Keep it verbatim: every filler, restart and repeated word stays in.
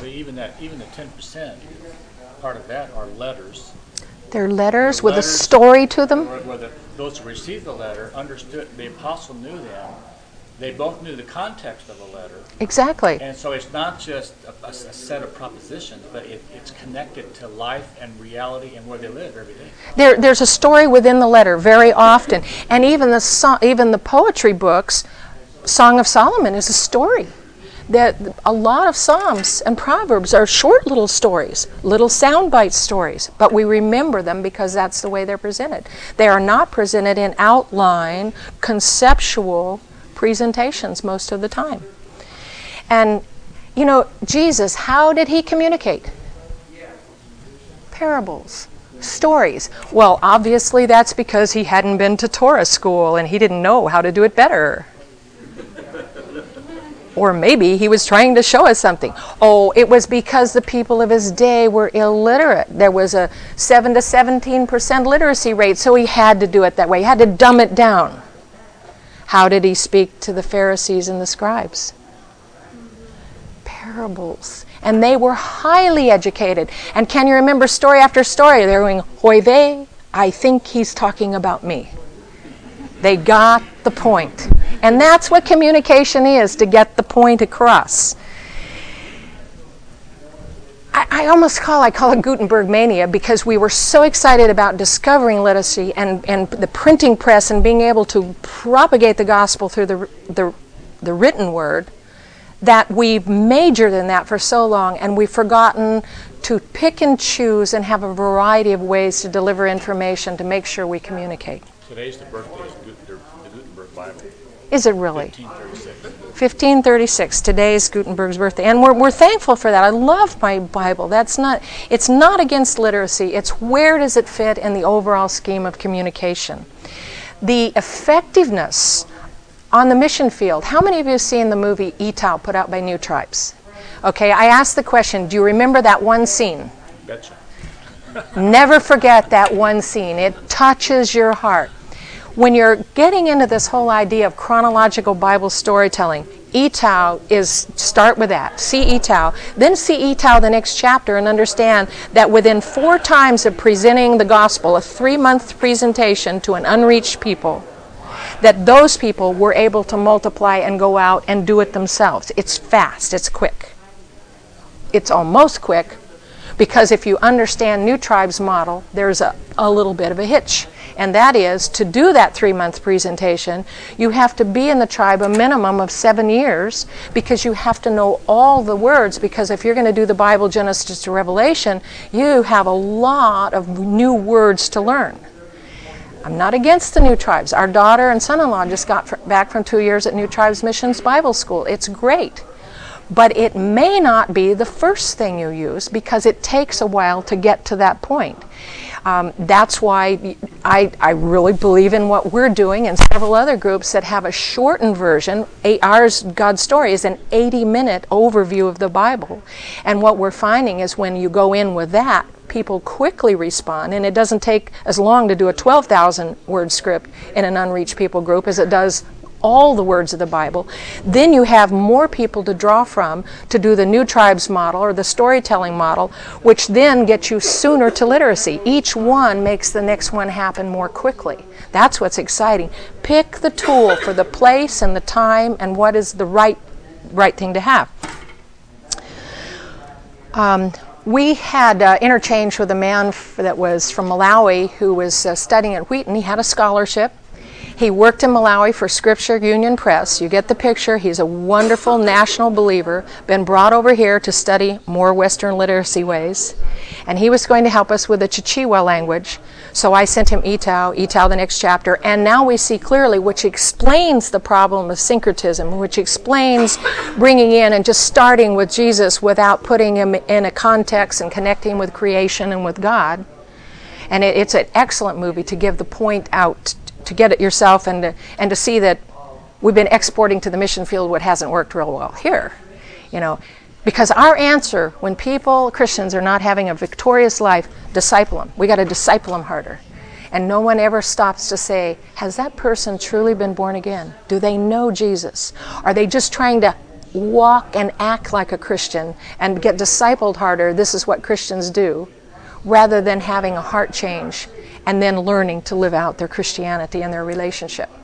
but even that, even the ten percent part of that are letters. They're letters They're with letters, a story to them. Where, where the, those who received the letter understood, the apostle knew them. They both knew the context of the letter. Exactly. And so it's not just a, a, a set of propositions, but it, it's connected to life and reality and where they live every day. There, there's a story within the letter very often, and even the so, even the poetry books, Song of Solomon is a story. That a lot of Psalms and Proverbs are short little stories, little soundbite stories, but we remember them because that's the way they're presented. They are not presented in outline, conceptual presentations most of the time. And, you know, Jesus, how did he communicate? Parables, stories. Well, obviously that's because he hadn't been to Torah school and he didn't know how to do it better. Or maybe he was trying to show us something. Oh, it was because the people of his day were illiterate. There was a seven to seventeen percent literacy rate, so he had to do it that way. He had to dumb it down. How did he speak to the Pharisees and the scribes? Parables. And they were highly educated. And can you remember story after story? They were going, Hoi vei, I think he's talking about me. They got the point. And that's what communication is, to get the point across. I, I almost call, I call it Gutenberg mania, because we were so excited about discovering literacy and, and the printing press and being able to propagate the gospel through the, the, the written word, that we've majored in that for so long, and we've forgotten to pick and choose and have a variety of ways to deliver information to make sure we communicate. Today's the birthday of the Gutenberg Bible. Is it really? fifteen thirty-six. fifteen thirty-six. Today is Gutenberg's birthday, and we're we're thankful for that. I love my Bible. That's not. It's not against literacy. It's where does it fit in the overall scheme of communication. The effectiveness on the mission field. How many of you have seen the movie Etau put out by New Tribes? Okay, I asked the question. Do you remember that one scene? Betcha. Never forget that one scene. It touches your heart. When you're getting into this whole idea of chronological Bible storytelling, Etau is, start with that. See Etau. Then see Etau the next chapter and understand that within four times of presenting the gospel, a three-month presentation to an unreached people, that those people were able to multiply and go out and do it themselves. It's fast. It's quick. It's almost quick, because if you understand New Tribes model, there's a, a little bit of a hitch. And that is, to do that three-month presentation, you have to be in the tribe a minimum of seven years because you have to know all the words, because if you're going to do the Bible, Genesis to Revelation, you have a lot of new words to learn. I'm not against the New Tribes. Our daughter and son-in-law just got fr- back from two years at New Tribes Missions Bible School. It's great. But it may not be the first thing you use because it takes a while to get to that point. Um, that's why I, I really believe in what we're doing, and several other groups that have a shortened version. Ours, God's Story, is an eighty-minute overview of the Bible. And what we're finding is when you go in with that, people quickly respond, and it doesn't take as long to do a twelve thousand word script in an unreached people group as it does all the words of the Bible. Then you have more people to draw from to do the New Tribes model or the storytelling model, which then gets you sooner to literacy. Each one makes the next one happen more quickly. That's what's exciting. Pick the tool for the place and the time and what is the right right thing to have. Um, we had uh, interchange with a man f- that was from Malawi who was uh, studying at Wheaton. He had a scholarship. He worked in Malawi for Scripture Union Press. You get the picture. He's a wonderful national believer, been brought over here to study more Western literacy ways. And he was going to help us with the Chichewa language. So I sent him Etau, Etau the next chapter. And now we see clearly, which explains the problem of syncretism, which explains bringing in and just starting with Jesus without putting him in a context and connecting with creation and with God. And it, it's an excellent movie to give the point out, to get it yourself, and to, and to see that we've been exporting to the mission field what hasn't worked real well here. You know, because our answer when people, Christians, are not having a victorious life, disciple them. We got to disciple them harder. And no one ever stops to say, has that person truly been born again? Do they know Jesus? Are they just trying to walk and act like a Christian and get discipled harder, this is what Christians do, rather than having a heart change and then learning to live out their Christianity and their relationship.